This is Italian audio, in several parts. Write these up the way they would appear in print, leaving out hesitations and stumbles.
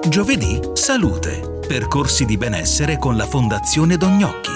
Giovedì Salute. Percorsi di benessere con la Fondazione Don Gnocchi.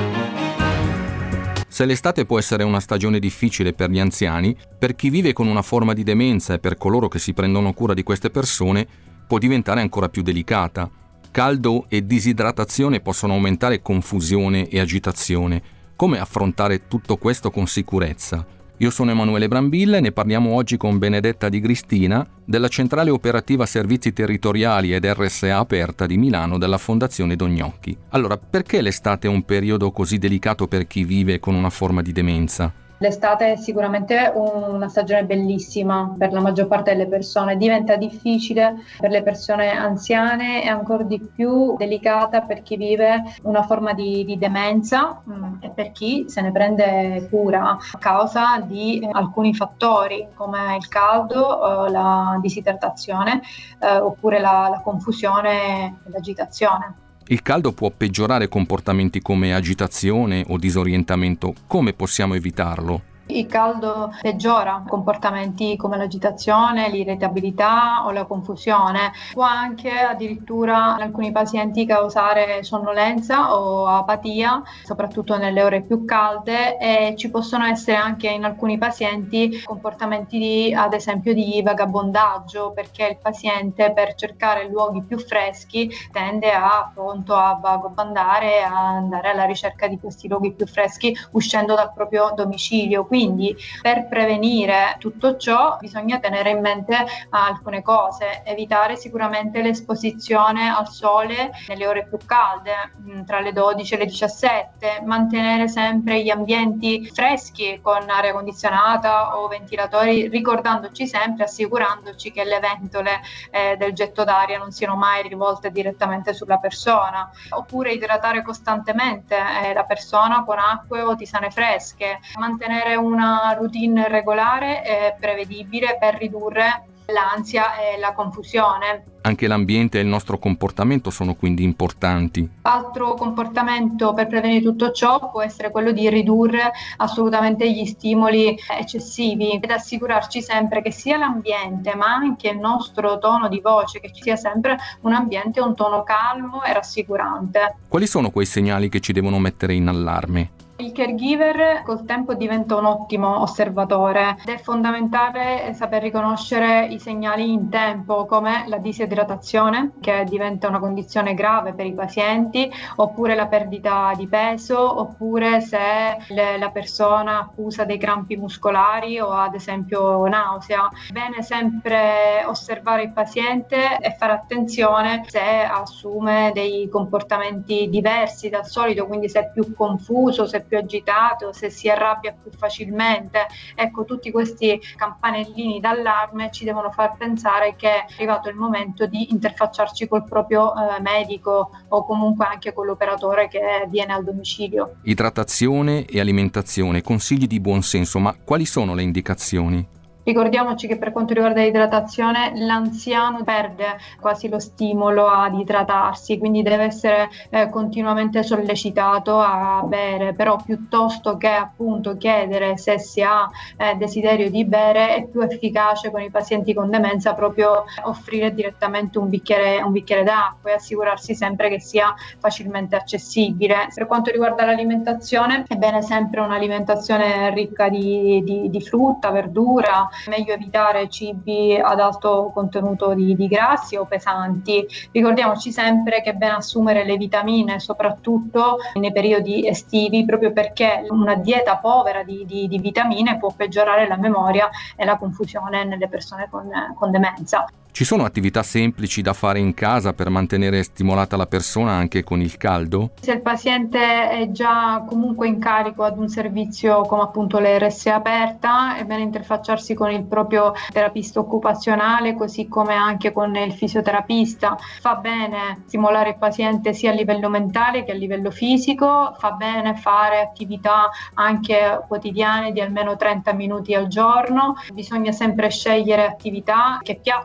Se l'estate può essere una stagione difficile per gli anziani, per chi vive con una forma di demenza e per coloro che si prendono cura di queste persone, può diventare ancora più delicata. Caldo e disidratazione possono aumentare confusione e agitazione. Come affrontare tutto questo con sicurezza? Io sono Emanuele Brambilla e ne parliamo oggi con Benedetta Di Cristina della Centrale Operativa Servizi Territoriali ed RSA Aperta di Milano della Fondazione Don Gnocchi. Allora, perché l'estate è un periodo così delicato per chi vive con una forma di demenza? L'estate è sicuramente una stagione bellissima per la maggior parte delle persone, diventa difficile per le persone anziane e ancora di più delicata per chi vive una forma di demenza e per chi se ne prende cura a causa di alcuni fattori come il caldo, la disidratazione oppure la confusione e l'agitazione. Il caldo può peggiorare comportamenti come agitazione o disorientamento. Come possiamo evitarlo? Il caldo peggiora comportamenti come l'agitazione, l'irritabilità o la confusione. Può anche addirittura in alcuni pazienti causare sonnolenza o apatia, soprattutto nelle ore più calde, e ci possono essere anche in alcuni pazienti comportamenti ad esempio di vagabondaggio, perché il paziente per cercare luoghi più freschi tende appunto a vagabondare, a andare alla ricerca di questi luoghi più freschi uscendo dal proprio domicilio. Quindi per prevenire tutto ciò bisogna tenere in mente alcune cose: evitare sicuramente l'esposizione al sole nelle ore più calde, tra le 12 e le 17, mantenere sempre gli ambienti freschi con aria condizionata o ventilatori, ricordandoci sempre, assicurandoci che le ventole del getto d'aria non siano mai rivolte direttamente sulla persona, oppure idratare costantemente la persona con acque o tisane fresche, mantenere una routine regolare e prevedibile per ridurre l'ansia e la confusione. Anche l'ambiente e il nostro comportamento sono quindi importanti. Altro comportamento per prevenire tutto ciò può essere quello di ridurre assolutamente gli stimoli eccessivi ed assicurarci sempre che sia l'ambiente ma anche il nostro tono di voce, che ci sia sempre un ambiente, un tono calmo e rassicurante. Quali sono quei segnali che ci devono mettere in allarme? Il caregiver col tempo diventa un ottimo osservatore ed è fondamentale saper riconoscere i segnali in tempo, come la disidratazione, che diventa una condizione grave per i pazienti, oppure la perdita di peso, oppure se la persona accusa dei crampi muscolari o ad esempio nausea. Bene sempre osservare il paziente e fare attenzione se assume dei comportamenti diversi dal solito, quindi se è più confuso, se è più agitato, se si arrabbia più facilmente. Ecco, tutti questi campanellini d'allarme ci devono far pensare che è arrivato il momento di interfacciarci col proprio medico o comunque anche con l'operatore che viene al domicilio. Idratazione e alimentazione, consigli di buon senso, ma quali sono le indicazioni? Ricordiamoci che per quanto riguarda l'idratazione l'anziano perde quasi lo stimolo ad idratarsi, quindi deve essere continuamente sollecitato a bere, però piuttosto che appunto chiedere se si ha desiderio di bere, è più efficace con i pazienti con demenza proprio offrire direttamente un bicchiere d'acqua e assicurarsi sempre che sia facilmente accessibile. Per quanto riguarda l'alimentazione, è bene sempre un'alimentazione ricca di frutta, verdura. Meglio evitare cibi ad alto contenuto di grassi o pesanti. Ricordiamoci sempre che è bene assumere le vitamine, soprattutto nei periodi estivi, proprio perché una dieta povera di vitamine può peggiorare la memoria e la confusione nelle persone con demenza. Ci sono attività semplici da fare in casa per mantenere stimolata la persona anche con il caldo? Se il paziente è già comunque in carico ad un servizio come appunto l'RSA Aperta, è bene interfacciarsi con il proprio terapista occupazionale, così come anche con il fisioterapista. Fa bene stimolare il paziente sia a livello mentale che a livello fisico, fa bene fare attività anche quotidiane di almeno 30 minuti al giorno. Bisogna sempre scegliere attività che piacciono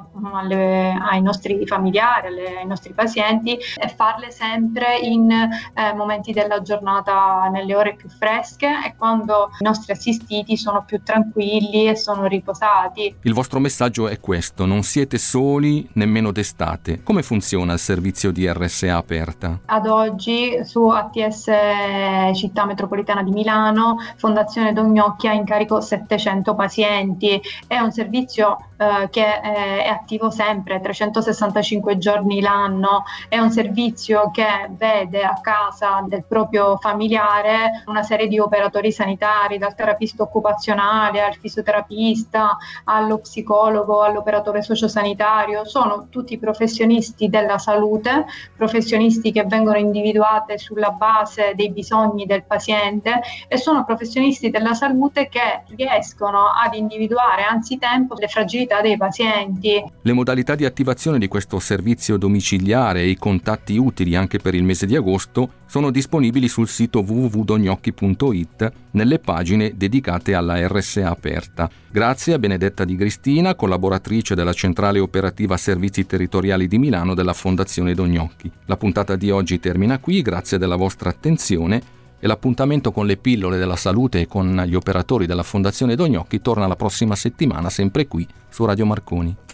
ai nostri familiari, ai nostri pazienti, e farle sempre in momenti della giornata, nelle ore più fresche e quando i nostri assistiti sono più tranquilli e sono riposati. Il vostro messaggio è questo: non siete soli nemmeno d'estate. Come funziona il servizio di RSA aperta? Ad oggi su ATS Città Metropolitana di Milano, Fondazione Don Gnocchi ha in carico 700 pazienti. È un servizio che è attivo sempre, 365 giorni l'anno. È un servizio che vede a casa del proprio familiare una serie di operatori sanitari, dal terapista occupazionale al fisioterapista, allo psicologo, all'operatore sociosanitario. Sono tutti professionisti della salute, professionisti che vengono individuate sulla base dei bisogni del paziente, e sono professionisti della salute che riescono ad individuare anzitempo le fragilità dei pazienti. Le modalità di attivazione di questo servizio domiciliare e i contatti utili anche per il mese di agosto sono disponibili sul sito www.dongnocchi.it nelle pagine dedicate alla RSA aperta. Grazie a Benedetta Di Gristina, collaboratrice della Centrale Operativa Servizi Territoriali di Milano della Fondazione Don Gnocchi. La puntata di oggi termina qui, grazie della vostra attenzione, e l'appuntamento con le pillole della salute e con gli operatori della Fondazione Don Gnocchi torna la prossima settimana, sempre qui su Radio Marconi.